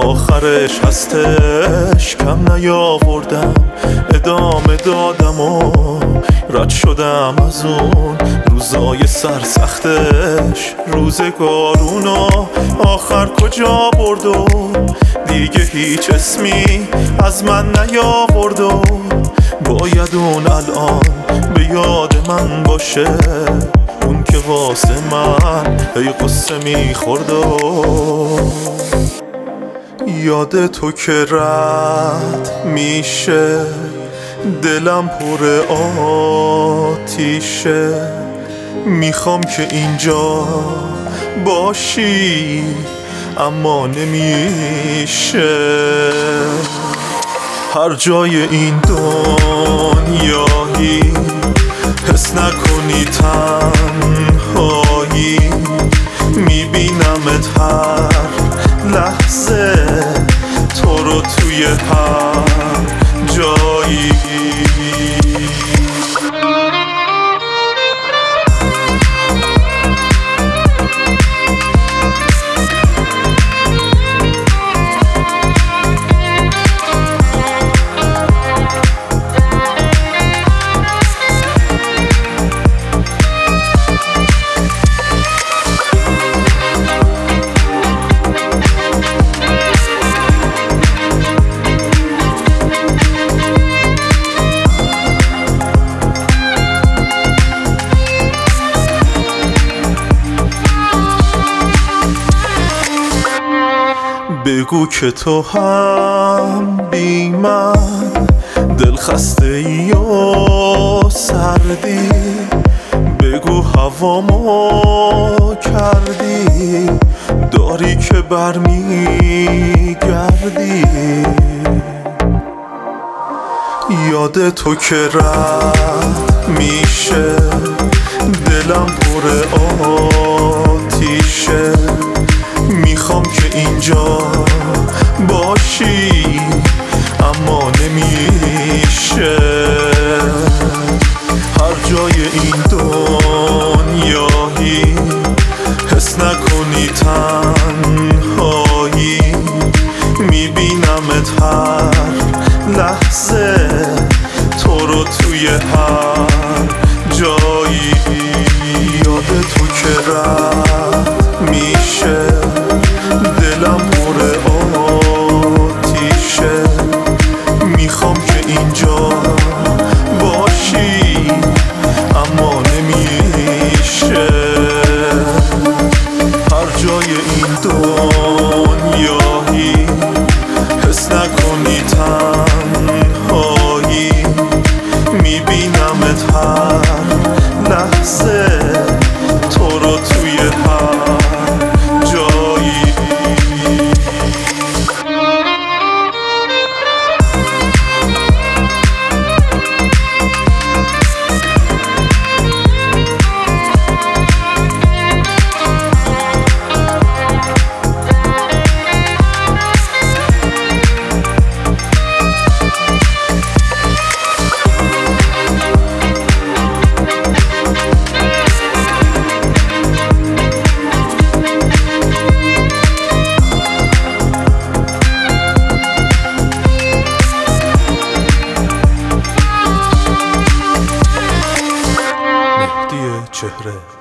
آخرش هستش کم نیاوردم، ادامه دادم و رد شدم از اون روزای سرسختش. روزگارونو آخر کجا برد و دیگه هیچ اسمی از من نیاورد و باید اون الان به یاد من باشه، اون که واسه من هی قصه میخورد و یاد تو که رد میشه دلم پر آتیشه. میخوام که اینجا باشی اما نمیشه. هر جای این دنیایی حس نکنی تنهایی، میبینمت هر لحظه تو رو توی هر جایی. بگو که تو هم بی من دل خسته یا سردی، بگو هوامو کردی داری که برمیگردی. یاد تو که رد میشه دلم پر آتیشه. میخوام که اینجا باشی اما نمیشه. هر جای این دنیایی حس نکنی تنهایی، میبینمت هر لحظه تو رو توی هر جایی. یاد تو که رد میشه دلم پر آتیشه. میخوام که اینجا باشی اما نمیشه. هر جای این دنیایی حس نکنی تنهایی، میبینمت هر لحظه تو رو توی هر جایی. چهره